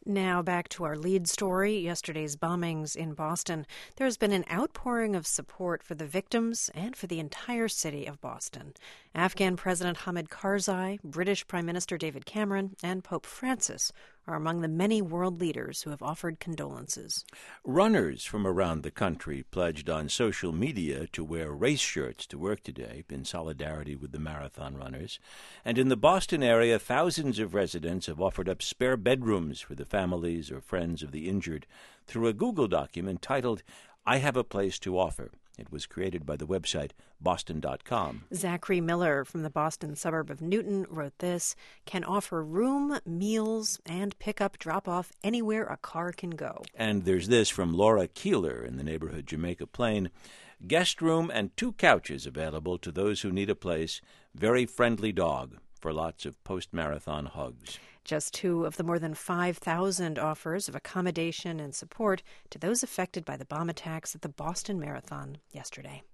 Now back to our lead story, yesterday's bombings in Boston. There has been an outpouring of support for the victims and for the entire city of Boston. Afghan President Hamid Karzai, British Prime Minister David Cameron, and Pope Francis are among the many world leaders who have offered condolences. Runners from around the country pledged on social media to wear race shirts to work today in solidarity with the marathon runners. And in the Boston area, thousands of residents have offered up spare bedrooms for the families or friends of the injured through a Google document titled, "I Have a Place to Offer." It was created by the website Boston.com. Zachary Miller from the Boston suburb of Newton wrote this: "Can offer room, meals, and pick-up, drop-off anywhere a car can go." And there's this from Laura Keeler in the neighborhood Jamaica Plain. "Guest room and 2 couches available to those who need a place. Very friendly dog for lots of post-marathon hugs." Just 2 of the more than 5,000 offers of accommodation and support to those affected by the bomb attacks at the Boston Marathon yesterday.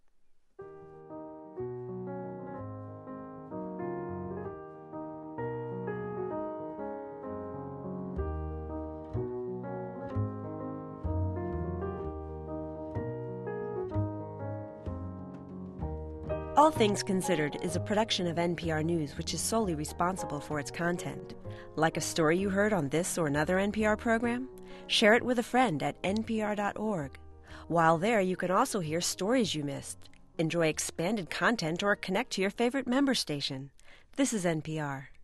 All Things Considered is a production of NPR News, which is solely responsible for its content. Like a story you heard on this or another NPR program? Share it with a friend at npr.org. While there, you can also hear stories you missed, enjoy expanded content, or connect to your favorite member station. This is NPR.